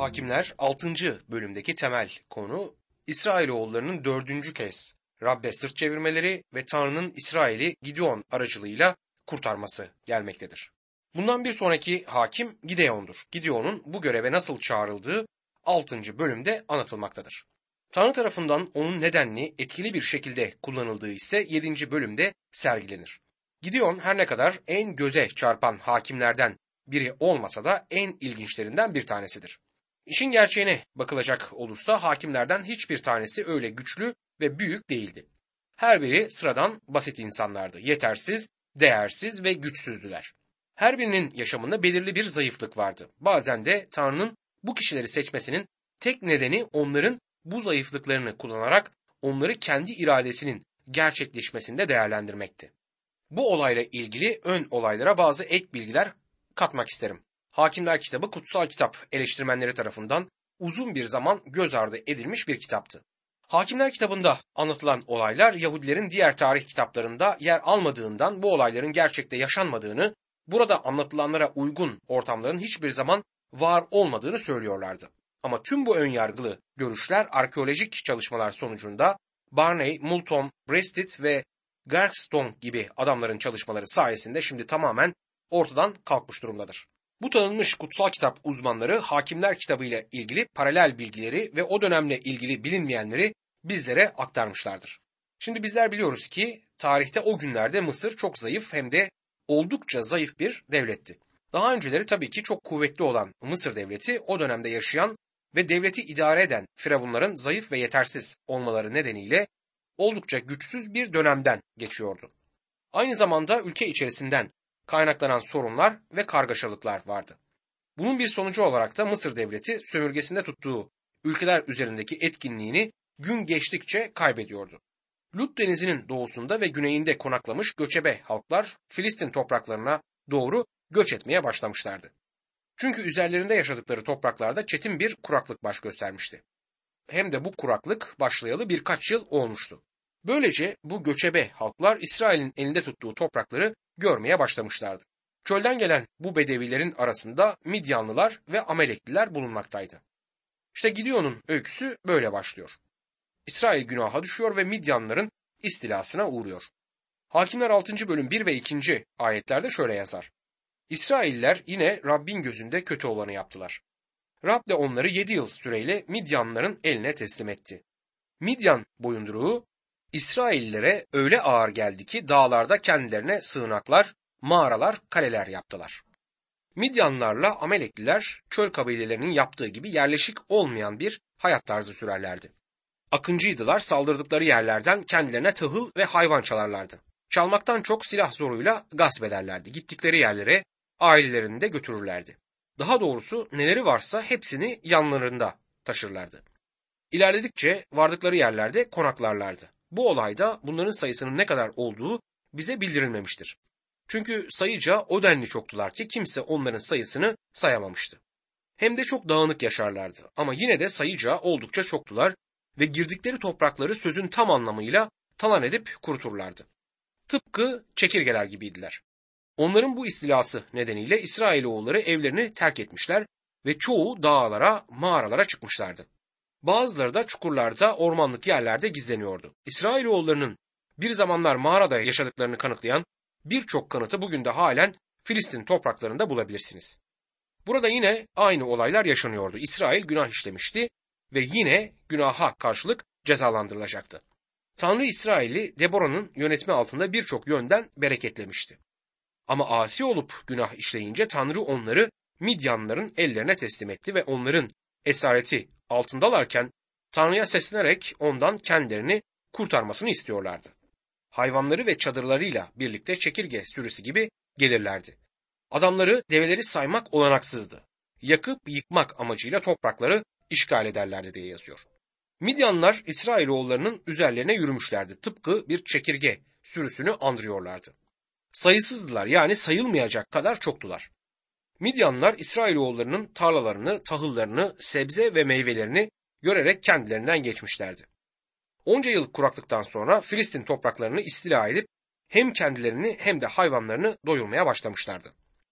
Hakimler 6. bölümdeki temel konu İsrailoğullarının 4. kez Rab'be sırt çevirmeleri ve Tanrı'nın İsrail'i Gideon aracılığıyla kurtarması gelmektedir. Bundan bir sonraki hakim Gideon'dur. Gideon'un bu göreve nasıl çağrıldığı 6. bölümde anlatılmaktadır. Tanrı tarafından onun nedenli etkili bir şekilde kullanıldığı ise 7. bölümde sergilenir. Gideon her ne kadar en göze çarpan hakimlerden biri olmasa da en ilginçlerinden bir tanesidir. İşin gerçeğine bakılacak olursa hakimlerden hiçbir tanesi öyle güçlü ve büyük değildi. Her biri sıradan basit insanlardı. Yetersiz, değersiz ve güçsüzdüler. Her birinin yaşamında belirli bir zayıflık vardı. Bazen de Tanrı'nın bu kişileri seçmesinin tek nedeni onların bu zayıflıklarını kullanarak onları kendi iradesinin gerçekleşmesinde değerlendirmekti. Bu olayla ilgili ön olaylara bazı ek bilgiler katmak isterim. Hakimler kitabı kutsal kitap eleştirmenleri tarafından uzun bir zaman göz ardı edilmiş bir kitaptı. Hakimler kitabında anlatılan olaylar Yahudilerin diğer tarih kitaplarında yer almadığından bu olayların gerçekte yaşanmadığını, burada anlatılanlara uygun ortamların hiçbir zaman var olmadığını söylüyorlardı. Ama tüm bu önyargılı görüşler arkeolojik çalışmalar sonucunda Barney, Moulton, Breasted ve Gerstone gibi adamların çalışmaları sayesinde şimdi tamamen ortadan kalkmış durumdadır. Bu tanınmış kutsal kitap uzmanları Hakimler kitabı ile ilgili paralel bilgileri ve o dönemle ilgili bilinmeyenleri bizlere aktarmışlardır. Şimdi bizler biliyoruz ki tarihte o günlerde Mısır çok zayıf hem de oldukça zayıf bir devletti. Daha önceleri tabii ki çok kuvvetli olan Mısır devleti o dönemde yaşayan ve devleti idare eden firavunların zayıf ve yetersiz olmaları nedeniyle oldukça güçsüz bir dönemden geçiyordu. Aynı zamanda ülke içerisinden kaynaklanan sorunlar ve kargaşalıklar vardı. Bunun bir sonucu olarak da Mısır devleti sömürgesinde tuttuğu ülkeler üzerindeki etkinliğini gün geçtikçe kaybediyordu. Lut denizinin doğusunda ve güneyinde konaklamış göçebe halklar Filistin topraklarına doğru göç etmeye başlamışlardı. Çünkü üzerlerinde yaşadıkları topraklarda çetin bir kuraklık baş göstermişti. Hem de bu kuraklık başlayalı birkaç yıl olmuştu. Böylece bu göçebe halklar İsrail'in elinde tuttuğu toprakları görmeye başlamışlardı. Çölden gelen bu bedevilerin arasında Midyanlılar ve Amelekliler bulunmaktaydı. İşte Gideon'un öyküsü böyle başlıyor. İsrail günaha düşüyor ve Midyanlıların istilasına uğruyor. Hakimler 6. bölüm 1 ve 2. ayetlerde şöyle yazar. İsrailler yine Rabbin gözünde kötü olanı yaptılar. Rab de onları 7 yıl süreyle Midyanlıların eline teslim etti. Midyan boyunduruğu İsraillilere öyle ağır geldi ki dağlarda kendilerine sığınaklar, mağaralar, kaleler yaptılar. Midyanlarla Amelekliler çöl kabilelerinin yaptığı gibi yerleşik olmayan bir hayat tarzı sürerlerdi. Akıncıydılar, saldırdıkları yerlerden kendilerine tahıl ve hayvan çalarlardı. Çalmaktan çok silah zoruyla gasp ederlerdi. Gittikleri yerlere ailelerini de götürürlerdi. Daha doğrusu neleri varsa hepsini yanlarında taşırlardı. İlerledikçe vardıkları yerlerde konaklarlardı. Bu olayda bunların sayısının ne kadar olduğu bize bildirilmemiştir. Çünkü sayıca o denli çoktular ki kimse onların sayısını sayamamıştı. Hem de çok dağınık yaşarlardı ama yine de sayıca oldukça çoktular ve girdikleri toprakları sözün tam anlamıyla talan edip kuruturlardı. Tıpkı çekirgeler gibiydiler. Onların bu istilası nedeniyle İsrailoğulları evlerini terk etmişler ve çoğu dağlara, mağaralara çıkmışlardı. Bazıları da çukurlarda, ormanlık yerlerde gizleniyordu. İsrailoğullarının bir zamanlar mağarada yaşadıklarını kanıtlayan birçok kanıtı bugün de halen Filistin topraklarında bulabilirsiniz. Burada yine aynı olaylar yaşanıyordu. İsrail günah işlemişti ve yine günaha karşılık cezalandırılacaktı. Tanrı İsrail'i Deborah'ın yönetimi altında birçok yönden bereketlemişti. Ama asi olup günah işleyince Tanrı onları Midyanlıların ellerine teslim etti ve onların esareti altındalarken Tanrı'ya seslenerek ondan kendilerini kurtarmasını istiyorlardı. Hayvanları ve çadırlarıyla birlikte çekirge sürüsü gibi gelirlerdi. Adamları develeri saymak olanaksızdı. Yakıp yıkmak amacıyla toprakları işgal ederlerdi diye yazıyor. Midyanlar İsrailoğullarının üzerlerine yürümüşlerdi. Tıpkı bir çekirge sürüsünü andırıyorlardı. Sayısızdılar, yani sayılmayacak kadar çoktular. Midyanlar İsrailoğullarının tarlalarını, tahıllarını, sebze ve meyvelerini görerek kendilerinden geçmişlerdi. Onca yıl kuraklıktan sonra Filistin topraklarını istila edip hem kendilerini hem de hayvanlarını doyurmaya başlamışlardı.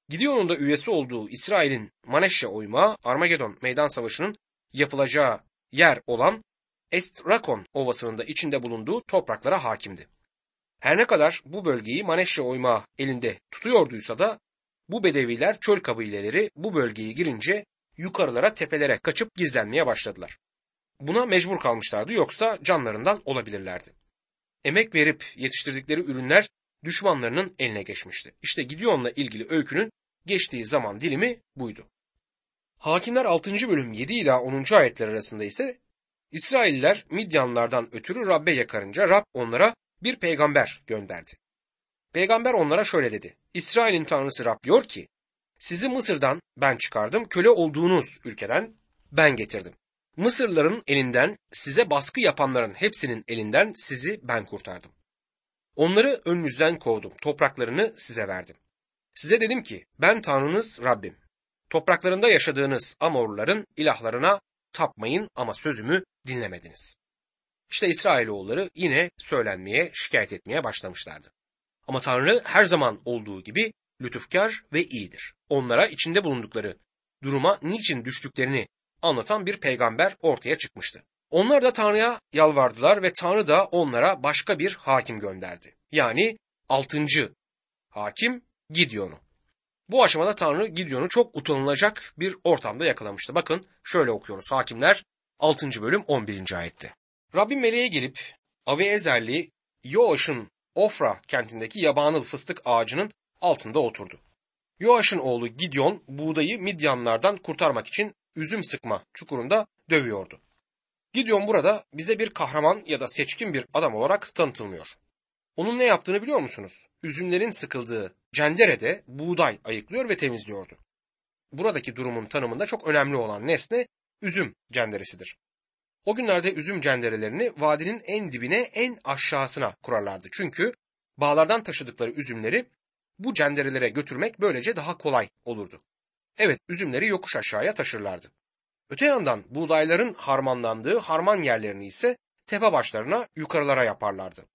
Gideon'un da üyesi olduğu İsrail'in Maneşya oymağı Armagedon meydan savaşının yapılacağı yer olan Estrakon Ovası'nın da içinde bulunduğu topraklara hakimdi. Her ne kadar bu bölgeyi Maneşya oymağı elinde tutuyorduysa da bu Bedeviler, çöl kabileleri bu bölgeye girince yukarılara, tepelere kaçıp gizlenmeye başladılar. Buna mecbur kalmışlardı, yoksa canlarından olabilirlerdi. Emek verip yetiştirdikleri ürünler düşmanlarının eline geçmişti. İşte Gideon'la ilgili öykünün geçtiği zaman dilimi buydu. Hakimler 6. bölüm 7 ila 10. ayetler arasında ise İsrailliler Midyanlardan ötürü Rab'be yakarınca Rab onlara bir peygamber gönderdi. Peygamber onlara şöyle dedi: İsrail'in tanrısı Rab diyor ki, sizi Mısır'dan ben çıkardım, köle olduğunuz ülkeden ben getirdim. Mısırlıların elinden, size baskı yapanların hepsinin elinden sizi ben kurtardım. Onları önünüzden kovdum, topraklarını size verdim. Size dedim ki, ben Tanrınız Rabbim. Topraklarında yaşadığınız Amorluların ilahlarına tapmayın ama sözümü dinlemediniz. İşte İsrailoğulları yine söylenmeye, şikayet etmeye başlamışlardı. Ama Tanrı her zaman olduğu gibi lütufkar ve iyidir. Onlara içinde bulundukları duruma niçin düştüklerini anlatan bir peygamber ortaya çıkmıştı. Onlar da Tanrı'ya yalvardılar ve Tanrı da onlara başka bir hakim gönderdi. Yani 6. hakim Gideon'u. Bu aşamada Tanrı Gideon'u çok utanılacak bir ortamda yakalamıştı. Bakın şöyle okuyoruz Hakimler 6. bölüm 11. ayette. Rabbin meleğe gelip Aviezerli Yoaş'ın Ofra kentindeki yabanıl fıstık ağacının altında oturdu. Yoaş'ın oğlu Gideon buğdayı Midyanlardan kurtarmak için üzüm sıkma çukurunda dövüyordu. Gideon burada bize bir kahraman ya da seçkin bir adam olarak tanıtılmıyor. Onun ne yaptığını biliyor musunuz? Üzümlerin sıkıldığı cenderede buğday ayıklıyor ve temizliyordu. Buradaki durumun tanımında çok önemli olan nesne üzüm cenderesidir. O günlerde üzüm cenderelerini vadinin en dibine, en aşağısına kurarlardı. Çünkü bağlardan taşıdıkları üzümleri bu cenderelere götürmek böylece daha kolay olurdu. Evet, üzümleri yokuş aşağıya taşırlardı. Öte yandan buğdayların harmanlandığı harman yerlerini ise tepe başlarına, yukarılara yaparlardı.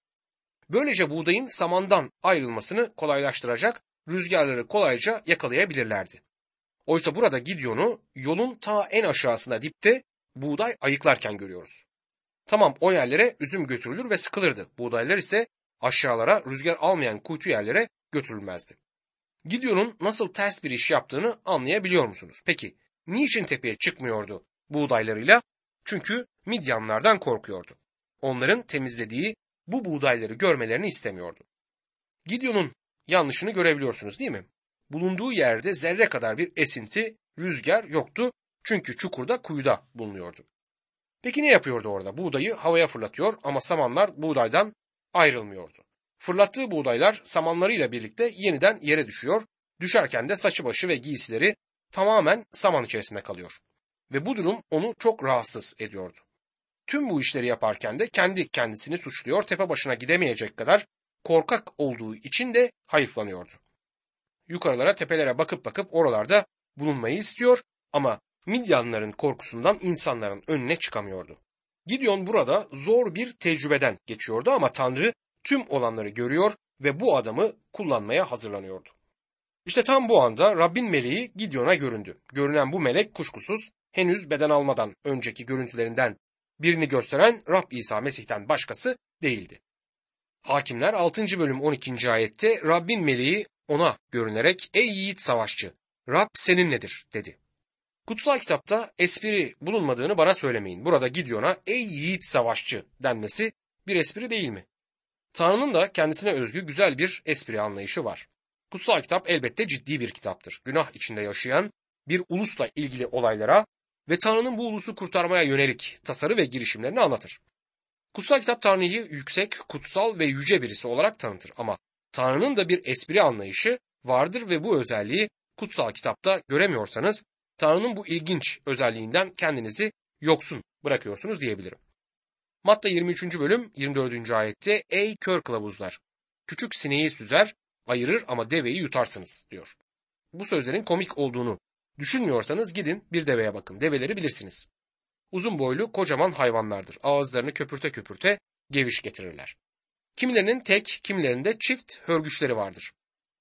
Böylece buğdayın samandan ayrılmasını kolaylaştıracak rüzgarları kolayca yakalayabilirlerdi. Oysa burada Gideon'u yolun ta en aşağısına dipte buğday ayıklarken görüyoruz. Tamam, o yerlere üzüm götürülür ve sıkılırdı. Buğdaylar ise aşağılara, rüzgar almayan kuytu yerlere götürülmezdi. Gideon'un nasıl ters bir iş yaptığını anlayabiliyor musunuz? Peki niçin tepeye çıkmıyordu buğdaylarıyla? Çünkü Midyanlardan korkuyordu. Onların temizlediği bu buğdayları görmelerini istemiyordu. Gideon'un yanlışını görebiliyorsunuz değil mi? Bulunduğu yerde zerre kadar bir esinti, rüzgar yoktu çünkü çukurda, kuyuda bulunuyordu. Peki ne yapıyordu orada? Buğdayı havaya fırlatıyor ama samanlar buğdaydan ayrılmıyordu. Fırlattığı buğdaylar samanlarıyla birlikte yeniden yere düşüyor, düşerken de saçı başı ve giysileri tamamen saman içerisinde kalıyor. Ve bu durum onu çok rahatsız ediyordu. Tüm bu işleri yaparken de kendi kendisini suçluyor, tepe başına gidemeyecek kadar korkak olduğu için de hayıflanıyordu. Yukarılara, tepelere bakıp oralarda bulunmayı istiyor ama Midyanların korkusundan insanların önüne çıkamıyordu. Gideon burada zor bir tecrübeden geçiyordu ama Tanrı tüm olanları görüyor ve bu adamı kullanmaya hazırlanıyordu. İşte tam bu anda Rabbin meleği Gideon'a göründü. Görünen bu melek kuşkusuz henüz beden almadan önceki görüntülerinden birini gösteren Rab İsa Mesih'ten başkası değildi. Hakimler 6. bölüm 12. ayette Rabbin meleği ona görünerek "Ey yiğit savaşçı, Rab seninledir" dedi. Kutsal kitapta espri bulunmadığını bana söylemeyin. Burada Gideon'a "Ey yiğit savaşçı" denmesi bir espri değil mi? Tanrı'nın da kendisine özgü güzel bir espri anlayışı var. Kutsal kitap elbette ciddi bir kitaptır. Günah içinde yaşayan bir ulusla ilgili olaylara ve Tanrı'nın bu ulusu kurtarmaya yönelik tasarı ve girişimlerini anlatır. Kutsal kitap Tanrı'yı yüksek, kutsal ve yüce birisi olarak tanıtır ama Tanrı'nın da bir espri anlayışı vardır ve bu özelliği kutsal kitapta göremiyorsanız Tanrı'nın bu ilginç özelliğinden kendinizi yoksun bırakıyorsunuz diyebilirim. Matta 23. bölüm 24. ayette "Ey kör kılavuzlar, küçük sineği süzer, ayırır ama deveyi yutarsınız" diyor. Bu sözlerin komik olduğunu düşünmüyorsanız gidin bir deveye bakın. Develeri bilirsiniz. Uzun boylu kocaman hayvanlardır. Ağızlarını köpürte köpürte geviş getirirler. Kimilerinin tek, kimilerinde çift hörgüçleri vardır.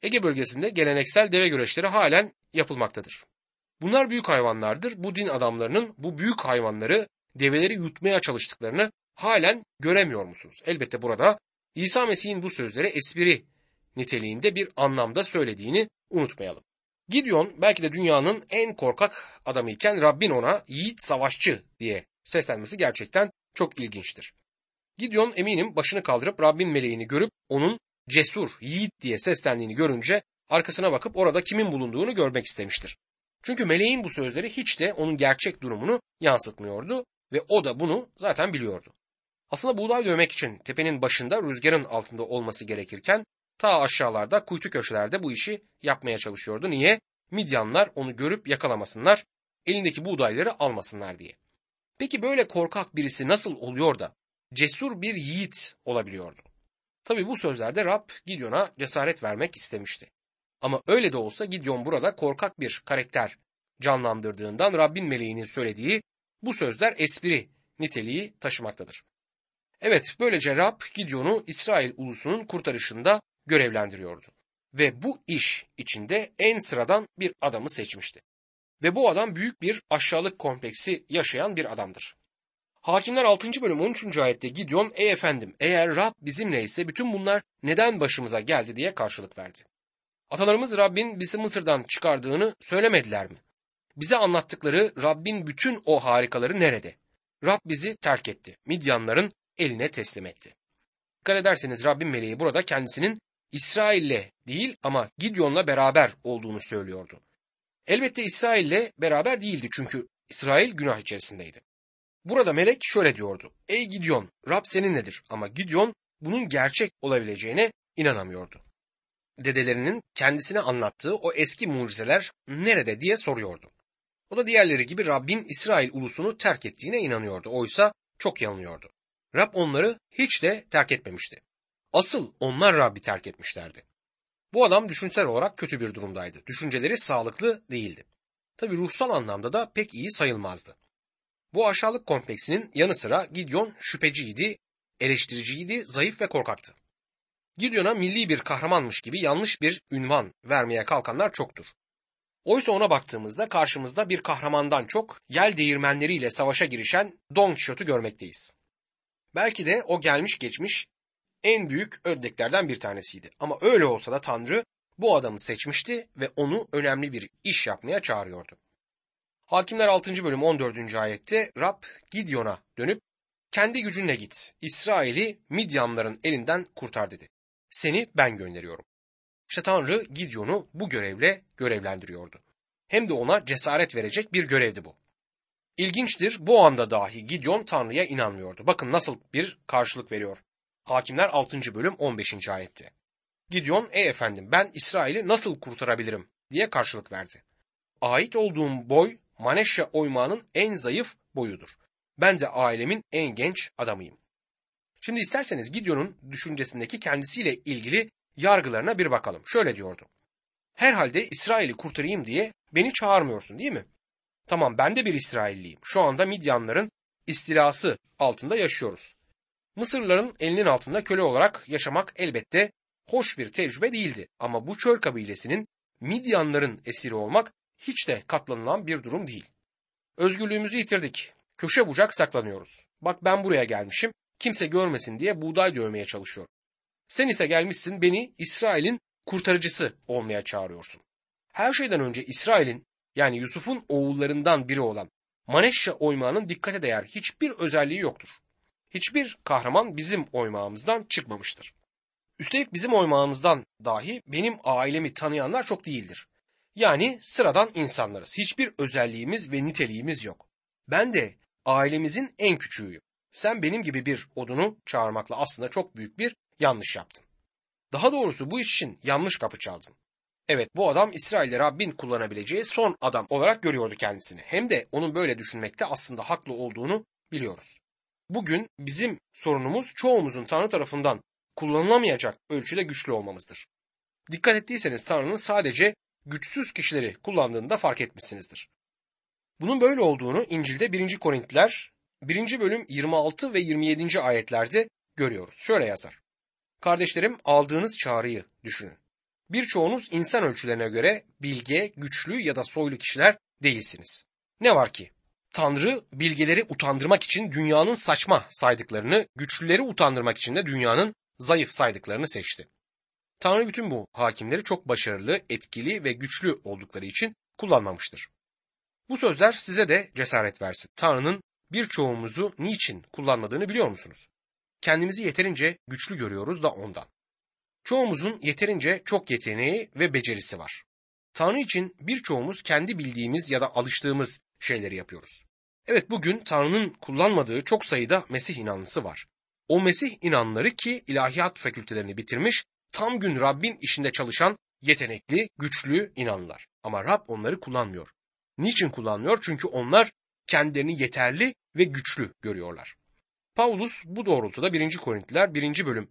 Ege bölgesinde geleneksel deve güreşleri halen yapılmaktadır. Bunlar büyük hayvanlardır. Bu din adamlarının bu büyük hayvanları, develeri yutmaya çalıştıklarını halen göremiyor musunuz? Elbette burada İsa Mesih'in bu sözleri espri niteliğinde bir anlamda söylediğini unutmayalım. Gideon belki de dünyanın en korkak adamıyken Rabbin ona yiğit savaşçı diye seslenmesi gerçekten çok ilginçtir. Gideon eminim başını kaldırıp Rabbin meleğini görüp onun cesur, yiğit diye seslendiğini görünce arkasına bakıp orada kimin bulunduğunu görmek istemiştir. Çünkü meleğin bu sözleri hiç de onun gerçek durumunu yansıtmıyordu ve o da bunu zaten biliyordu. Aslında buğday dövmek için tepenin başında rüzgarın altında olması gerekirken ta aşağılarda kuytu köşelerde bu işi yapmaya çalışıyordu. Niye? Midyanlar onu görüp yakalamasınlar, elindeki buğdayları almasınlar diye. Peki böyle korkak birisi nasıl oluyor da cesur bir yiğit olabiliyordu? Tabii bu sözlerde Rab Gideon'a cesaret vermek istemişti. Ama öyle de olsa Gideon burada korkak bir karakter canlandırdığından Rabbin meleğinin söylediği bu sözler espri niteliği taşımaktadır. Evet, böylece Rab Gideon'u İsrail ulusunun kurtarışında görevlendiriyordu. Ve bu iş içinde en sıradan bir adamı seçmişti. Ve bu adam büyük bir aşağılık kompleksi yaşayan bir adamdır. Hakimler 6. bölüm 13. ayette Gideon, ey efendim eğer Rab bizimleyse bütün bunlar neden başımıza geldi diye karşılık verdi. Atalarımız Rabbin bizi Mısır'dan çıkardığını söylemediler mi? Bize anlattıkları Rabbin bütün o harikaları nerede? Rab bizi terk etti. Midyanların eline teslim etti. Dikkat ederseniz Rabbin meleği burada kendisinin İsrail'le değil ama Gideon'la beraber olduğunu söylüyordu. Elbette İsrail'le beraber değildi çünkü İsrail günah içerisindeydi. Burada melek şöyle diyordu. Ey Gideon, Rab seninledir. Ama Gideon bunun gerçek olabileceğine inanamıyordu. Dedelerinin kendisine anlattığı o eski mucizeler nerede diye soruyordu. O da diğerleri gibi Rabbin İsrail ulusunu terk ettiğine inanıyordu. Oysa çok yanılıyordu. Rab onları hiç de terk etmemişti. Asıl onlar Rabbi terk etmişlerdi. Bu adam düşünsel olarak kötü bir durumdaydı. Düşünceleri sağlıklı değildi. Tabii ruhsal anlamda da pek iyi sayılmazdı. Bu aşağılık kompleksinin yanı sıra Gideon şüpheciydi, eleştiriciydi, zayıf ve korkaktı. Gideon'a milli bir kahramanmış gibi yanlış bir ünvan vermeye kalkanlar çoktur. Oysa ona baktığımızda karşımızda bir kahramandan çok yel değirmenleriyle savaşa girişen Don Quixote'u görmekteyiz. Belki de o gelmiş geçmiş en büyük ödleklerden bir tanesiydi. Ama öyle olsa da Tanrı bu adamı seçmişti ve onu önemli bir iş yapmaya çağırıyordu. Hakimler 6. bölüm 14. ayette Rab Gideon'a dönüp kendi gücünle git, İsrail'i Midyanların elinden kurtar dedi. Seni ben gönderiyorum. İşte Tanrı Gideon'u bu görevle görevlendiriyordu. Hem de ona cesaret verecek bir görevdi bu. İlginçtir, bu anda dahi Gideon Tanrı'ya inanmıyordu. Bakın nasıl bir karşılık veriyor. Hakimler 6. bölüm 15. ayette. Gideon, ey efendim ben İsrail'i nasıl kurtarabilirim diye karşılık verdi. Ait olduğum boy Maneşya oymağının en zayıf boyudur. Ben de ailemin en genç adamıyım. Şimdi isterseniz Gideon'un düşüncesindeki kendisiyle ilgili yargılarına bir bakalım. Şöyle diyordu. Herhalde İsrail'i kurtarayım diye beni çağırmıyorsun değil mi? Tamam ben de bir İsrailliyim. Şu anda Midyanların istilası altında yaşıyoruz. Mısırlıların elinin altında köle olarak yaşamak elbette hoş bir tecrübe değildi. Ama bu çöl kabilesinin Midyanların esiri olmak hiç de katlanılan bir durum değil. Özgürlüğümüzü yitirdik. Köşe bucak saklanıyoruz. Bak ben buraya gelmişim. Kimse görmesin diye buğday dövmeye çalışıyorum. Sen ise gelmişsin beni İsrail'in kurtarıcısı olmaya çağırıyorsun. Her şeyden önce İsrail'in yani Yusuf'un oğullarından biri olan Maneşya oymağının dikkate değer hiçbir özelliği yoktur. Hiçbir kahraman bizim oymağımızdan çıkmamıştır. Üstelik bizim oymağımızdan dahi benim ailemi tanıyanlar çok değildir. Yani sıradan insanlarız. Hiçbir özelliğimiz ve niteliğimiz yok. Ben de ailemizin en küçüğüyüm. Sen benim gibi bir odunu çağırmakla aslında çok büyük bir yanlış yaptın. Daha doğrusu bu iş için yanlış kapı çaldın. Evet bu adam İsrail'de Rabbin kullanabileceği son adam olarak görüyordu kendisini. Hem de onun böyle düşünmekte aslında haklı olduğunu biliyoruz. Bugün bizim sorunumuz çoğumuzun Tanrı tarafından kullanılamayacak ölçüde güçlü olmamızdır. Dikkat ettiyseniz Tanrı'nın sadece güçsüz kişileri kullandığını da fark etmişsinizdir. Bunun böyle olduğunu İncil'de 1. Korintiler 1. bölüm 26 ve 27. ayetlerde görüyoruz. Şöyle yazar. Kardeşlerim aldığınız çağrıyı düşünün. Birçoğunuz insan ölçülerine göre bilge, güçlü ya da soylu kişiler değilsiniz. Ne var ki? Tanrı bilgeleri utandırmak için dünyanın saçma saydıklarını, güçlüleri utandırmak için de dünyanın zayıf saydıklarını seçti. Tanrı bütün bu hakimleri çok başarılı, etkili ve güçlü oldukları için kullanmamıştır. Bu sözler size de cesaret versin. Tanrı'nın birçoğumuzu niçin kullanmadığını biliyor musunuz? Kendimizi yeterince güçlü görüyoruz da ondan. Çoğumuzun yeterince çok yeteneği ve becerisi var. Tanrı için birçoğumuz kendi bildiğimiz ya da alıştığımız şeyleri yapıyoruz. Evet, bugün Tanrı'nın kullanmadığı çok sayıda Mesih inanlısı var. O Mesih inanlıları ki ilahiyat fakültelerini bitirmiş, tam gün Rabbin işinde çalışan yetenekli, güçlü inanlılar. Ama Rab onları kullanmıyor. Niçin kullanmıyor? Çünkü onlar kendilerini yeterli ve güçlü görüyorlar. Paulus bu doğrultuda 1. Korintiler 1. bölüm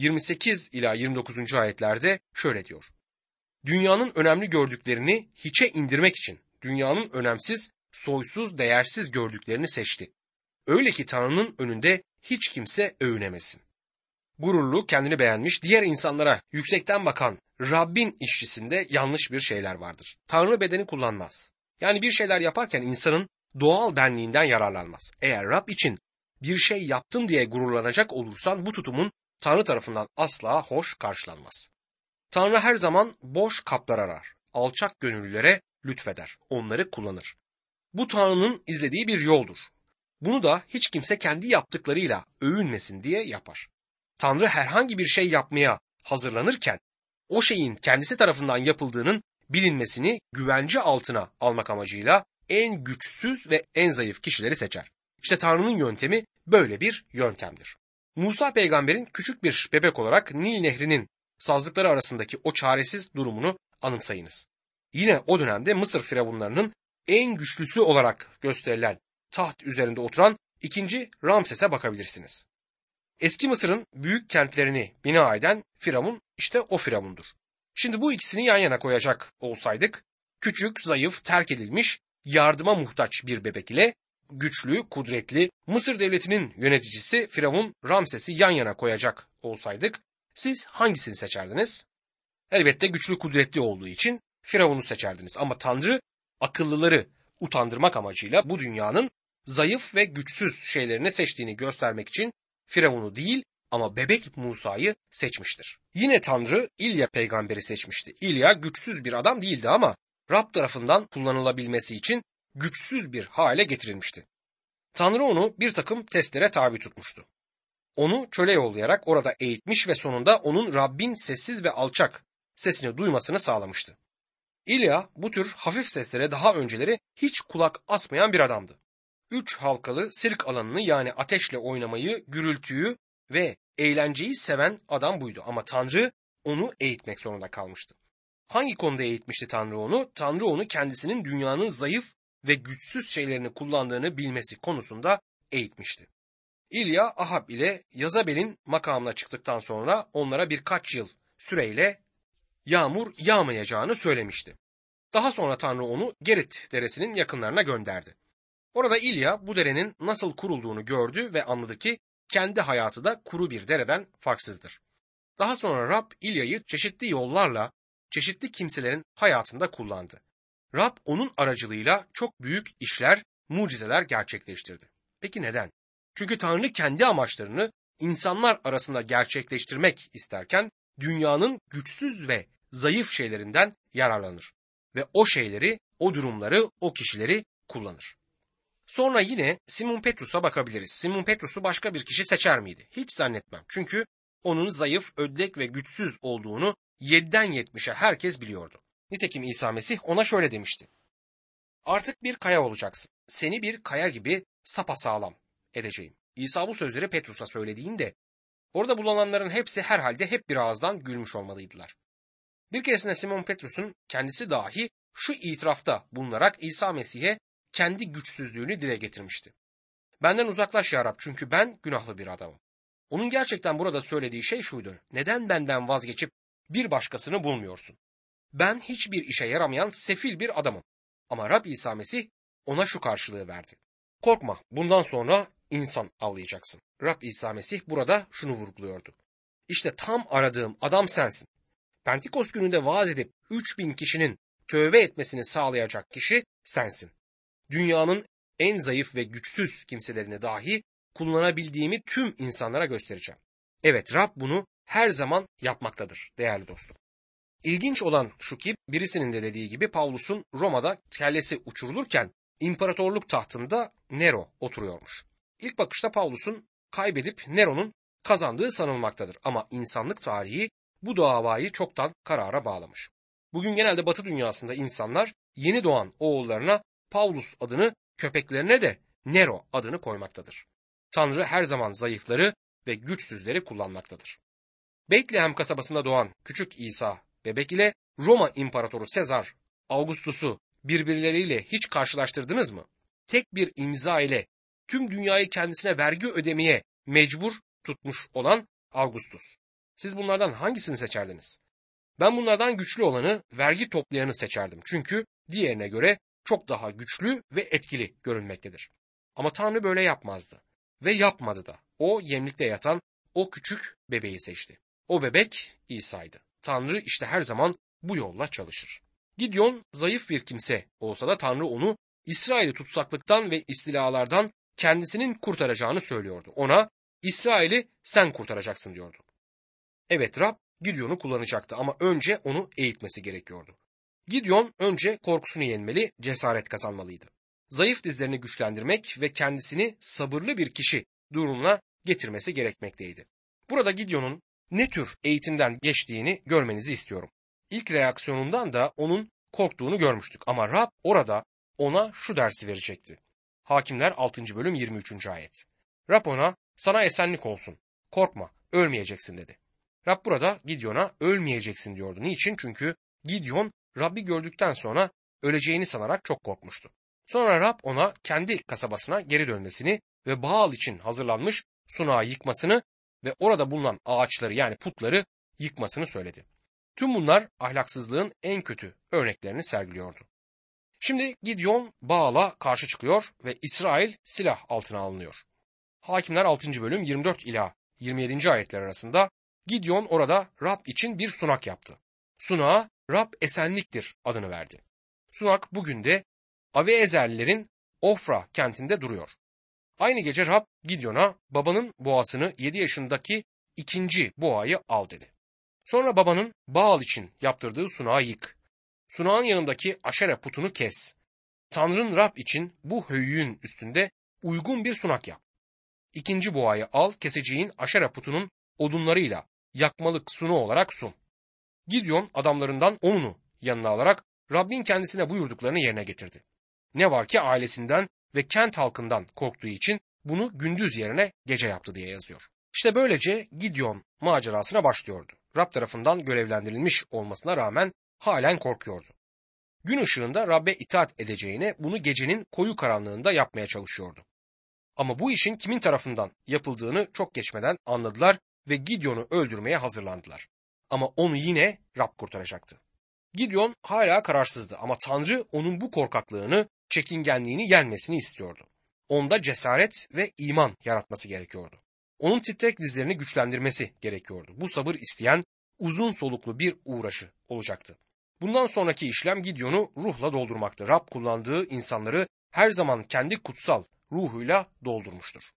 28 ila 29. ayetlerde şöyle diyor. Dünyanın önemli gördüklerini hiçe indirmek için dünyanın önemsiz, soysuz, değersiz gördüklerini seçti. Öyle ki Tanrı'nın önünde hiç kimse övünemesin. Gururlu, kendini beğenmiş, diğer insanlara yüksekten bakan Rabbin işçisinde yanlış bir şeyler vardır. Tanrı bedeni kullanmaz. Yani bir şeyler yaparken insanın doğal benliğinden yararlanmaz. Eğer Rab için bir şey yaptım diye gururlanacak olursan bu tutumun Tanrı tarafından asla hoş karşılanmaz. Tanrı her zaman boş kaplar arar, alçak gönüllülere lütfeder, onları kullanır. Bu Tanrı'nın izlediği bir yoldur. Bunu da hiç kimse kendi yaptıklarıyla övünmesin diye yapar. Tanrı herhangi bir şey yapmaya hazırlanırken o şeyin kendisi tarafından yapıldığının bilinmesini güvence altına almak amacıyla en güçsüz ve en zayıf kişileri seçer. İşte Tanrı'nın yöntemi böyle bir yöntemdir. Musa peygamberin küçük bir bebek olarak Nil Nehri'nin sazlıkları arasındaki o çaresiz durumunu anımsayınız. Yine o dönemde Mısır firavunlarının en güçlüsü olarak gösterilen taht üzerinde oturan 2. Ramses'e bakabilirsiniz. Eski Mısır'ın büyük kentlerini bina eden firavun işte o firavundur. Şimdi bu ikisini yan yana koyacak olsaydık, küçük, zayıf, terk edilmiş, yardıma muhtaç bir bebek ile güçlü, kudretli Mısır devletinin yöneticisi Firavun Ramses'i yan yana koyacak olsaydık, siz hangisini seçerdiniz? Elbette güçlü, kudretli olduğu için Firavun'u seçerdiniz. Ama Tanrı akıllıları utandırmak amacıyla bu dünyanın zayıf ve güçsüz şeylerini seçtiğini göstermek için Firavun'u değil ama bebek Musa'yı seçmiştir. Yine Tanrı İlya peygamberi seçmişti. İlya güçsüz bir adam değildi ama Rab tarafından kullanılabilmesi için güçsüz bir hale getirilmişti. Tanrı onu bir takım testlere tabi tutmuştu. Onu çöle yollayarak orada eğitmiş ve sonunda onun Rabbin sessiz ve alçak sesini duymasını sağlamıştı. İlya bu tür hafif seslere daha önceleri hiç kulak asmayan bir adamdı. 3 halkalı sirk alanını yani ateşle oynamayı, gürültüyü ve eğlenceyi seven adam buydu. Ama Tanrı onu eğitmek zorunda kalmıştı. Hangi konuda eğitmişti Tanrı onu? Tanrı onu kendisinin dünyanın zayıf ve güçsüz şeylerini kullandığını bilmesi konusunda eğitmişti. İlya Ahab ile Yazabel'in makamına çıktıktan sonra onlara birkaç yıl süreyle yağmur yağmayacağını söylemişti. Daha sonra Tanrı onu Gerit deresinin yakınlarına gönderdi. Orada İlya bu derenin nasıl kurulduğunu gördü ve anladı ki kendi hayatı da kuru bir dereden farksızdır. Daha sonra Rab İlya'yı çeşitli yollarla çeşitli kimselerin hayatında kullandı. Rab onun aracılığıyla çok büyük işler, mucizeler gerçekleştirdi. Peki neden? Çünkü Tanrı kendi amaçlarını insanlar arasında gerçekleştirmek isterken dünyanın güçsüz ve zayıf şeylerinden yararlanır ve o şeyleri, o durumları, o kişileri kullanır. Sonra yine Simon Petrus'a bakabiliriz. Simon Petrus'u başka bir kişi seçer miydi? Hiç zannetmem. Çünkü onun zayıf, ödlek ve güçsüz olduğunu 7'den 70'e herkes biliyordu. Nitekim İsa Mesih ona şöyle demişti. Artık bir kaya olacaksın. Seni bir kaya gibi sapasağlam edeceğim. İsa bu sözleri Petrus'a söylediğinde orada bulunanların hepsi herhalde hep bir ağızdan gülmüş olmalıydılar. Bir keresinde Simon Petrus'un kendisi dahi şu itirafta bulunarak İsa Mesih'e kendi güçsüzlüğünü dile getirmişti. Benden uzaklaş ya Rab çünkü ben günahlı bir adamım. Onun gerçekten burada söylediği şey şuydu. Neden benden vazgeçip bir başkasını bulmuyorsun? Ben hiçbir işe yaramayan sefil bir adamım. Ama Rab İsa Mesih ona şu karşılığı verdi. Korkma, bundan sonra insan avlayacaksın. Rab İsa Mesih burada şunu vurguluyordu. İşte tam aradığım adam sensin. Pentekost gününde vaaz edip 3000 kişinin tövbe etmesini sağlayacak kişi sensin. Dünyanın en zayıf ve güçsüz kimselerini dahi kullanabildiğimi tüm insanlara göstereceğim. Evet, Rab bunu her zaman yapmaktadır değerli dostum. İlginç olan şu ki birisinin de dediği gibi Pavlus'un Roma'da kellesi uçurulurken imparatorluk tahtında Nero oturuyormuş. İlk bakışta Pavlus'un kaybedip Nero'nun kazandığı sanılmaktadır. Ama insanlık tarihi bu davayı çoktan karara bağlamış. Bugün genelde Batı dünyasında insanlar yeni doğan oğullarına Pavlus adını, köpeklerine de Nero adını koymaktadır. Tanrı her zaman zayıfları ve güçsüzleri kullanmaktadır. Bethlehem kasabasında doğan küçük İsa bebek ile Roma İmparatoru Sezar Augustus'u birbirleriyle hiç karşılaştırdınız mı? Tek bir imza ile tüm dünyayı kendisine vergi ödemeye mecbur tutmuş olan Augustus. Siz bunlardan hangisini seçerdiniz? Ben bunlardan güçlü olanı, vergi toplayanı seçerdim. Çünkü diğerine göre çok daha güçlü ve etkili görünmektedir. Ama Tanrı böyle yapmazdı. Ve yapmadı da. O yemlikte yatan o küçük bebeği seçti. O bebek İsa'ydı. Tanrı işte her zaman bu yolla çalışır. Gideon zayıf bir kimse olsa da Tanrı onu İsrail'i tutsaklıktan ve istilalardan kendisinin kurtaracağını söylüyordu. Ona İsrail'i sen kurtaracaksın diyordu. Evet, Rab Gideon'u kullanacaktı ama önce onu eğitmesi gerekiyordu. Gideon önce korkusunu yenmeli, cesaret kazanmalıydı. Zayıf dizlerini güçlendirmek ve kendisini sabırlı bir kişi durumuna getirmesi gerekmekteydi. Burada Gideon'un ne tür eğitimden geçtiğini görmenizi istiyorum. İlk reaksiyonundan da onun korktuğunu görmüştük ama Rab orada ona şu dersi verecekti. Hakimler 6. bölüm 23. ayet. Rab ona sana esenlik olsun, korkma, ölmeyeceksin dedi. Rab burada Gideon'a ölmeyeceksin diyordu. Niçin? Çünkü Gideon Rab'i gördükten sonra öleceğini sanarak çok korkmuştu. Sonra Rab ona kendi kasabasına geri dönmesini ve Baal için hazırlanmış sunağı yıkmasını ve orada bulunan ağaçları yani putları yıkmasını söyledi. Tüm bunlar ahlaksızlığın en kötü örneklerini sergiliyordu. Şimdi Gideon Baal'a karşı çıkıyor ve İsrail silah altına alınıyor. Hakimler 6. bölüm 24 ila 27. ayetler arasında Gideon orada Rab için bir sunak yaptı. Sunağa Rab esenliktir adını verdi. Sunak bugün de Aviezerlilerin Ofra kentinde duruyor. Aynı gece Rab Gideon'a babanın boğasını 7 yaşındaki ikinci boğayı al dedi. Sonra babanın Baal için yaptırdığı sunağı yık. Sunağın yanındaki aşere putunu kes. Tanrın Rab için bu höyüğün üstünde uygun bir sunak yap. İkinci boğayı al, keseceğin aşere putunun odunlarıyla yakmalık sunu olarak sun. Gideon adamlarından 10'unu yanına alarak Rabbin kendisine buyurduklarını yerine getirdi. Ne var ki ailesinden ve kent halkından korktuğu için bunu gündüz yerine gece yaptı diye yazıyor. İşte böylece Gideon macerasına başlıyordu. Rab tarafından görevlendirilmiş olmasına rağmen halen korkuyordu. Gün ışığında Rab'be itaat edeceğine bunu gecenin koyu karanlığında yapmaya çalışıyordu. Ama bu işin kimin tarafından yapıldığını çok geçmeden anladılar ve Gideon'u öldürmeye hazırlandılar. Ama onu yine Rab kurtaracaktı. Gideon hala kararsızdı ama Tanrı onun bu korkaklığını, çekingenliğini yenmesini istiyordu. Onda cesaret ve iman yaratması gerekiyordu. Onun titrek dizlerini güçlendirmesi gerekiyordu. Bu sabır isteyen uzun soluklu bir uğraşı olacaktı. Bundan sonraki işlem Gideon'u ruhla doldurmaktı. Rab kullandığı insanları her zaman kendi kutsal ruhuyla doldurmuştur.